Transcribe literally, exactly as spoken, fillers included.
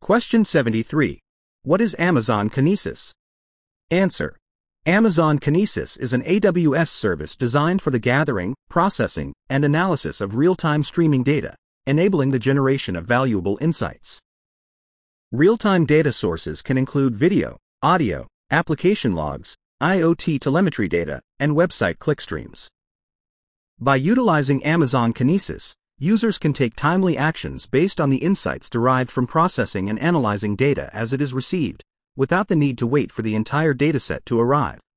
Question seventy-three. What is Amazon Kinesis? Answer. Amazon Kinesis is an A W S service designed for the gathering, processing, and analysis of real-time streaming data, enabling the generation of valuable insights. Real-time data sources can include video, audio, application logs, IoT telemetry data, and website clickstreams. By utilizing Amazon Kinesis, users can take timely actions based on the insights derived from processing and analyzing data as it is received, without the need to wait for the entire dataset to arrive.